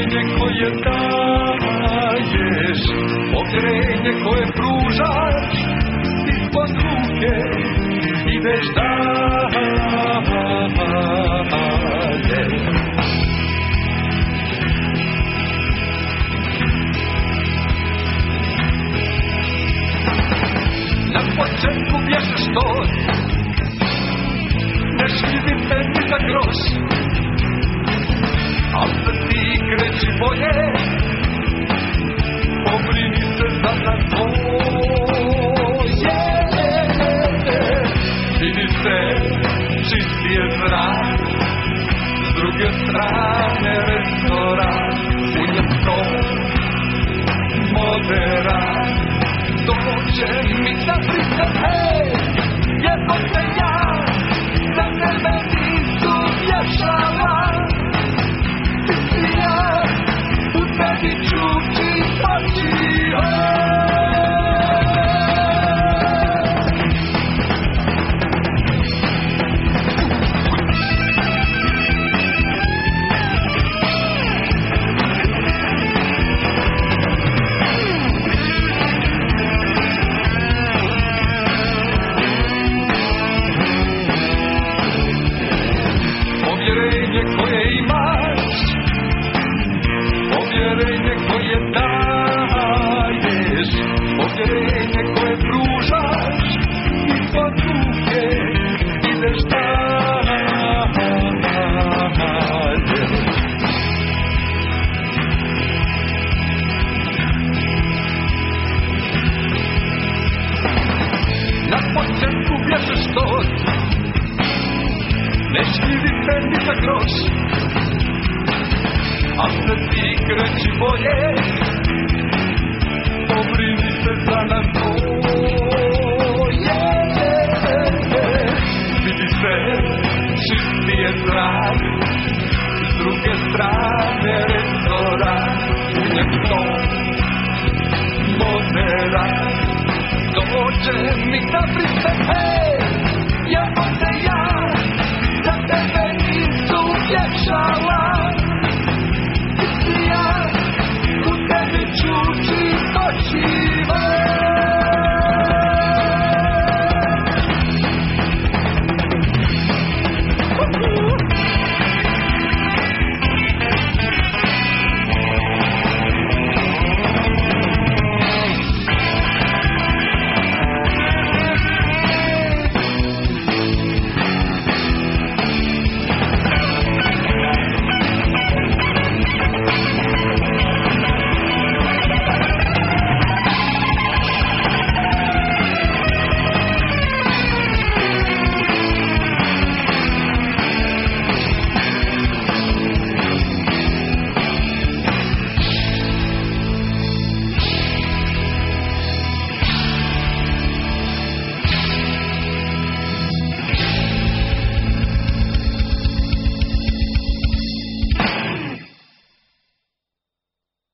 povjerenje koje daješ, povjerenje koje pružaš, ispod ruke ideš dalje. Na početku bježeš to, ne šljivite ni za groš, al se ti kreći bolje, pobrini se za tvoje. Vidi se čistije zrak, s druge strane restoran, u njem to moderan. Dođe mi da prisam, hej, jebote ja, za tebe nisu vješala. Ti si ja, u tebi čuči oči, povjerenje koje daješ, povjerenje koje pružaš, ispod ruke ideš dalje. Na početku bježeš to, ne šljivite ni za groš, a se ti kreći bolje, pobrini se za nas dvoje. Vidi se čistije zrak, s druge strane restoran, u njem to moderan. Dođe mi da prisam, hej, jebote ja, za tebe nisu vješala.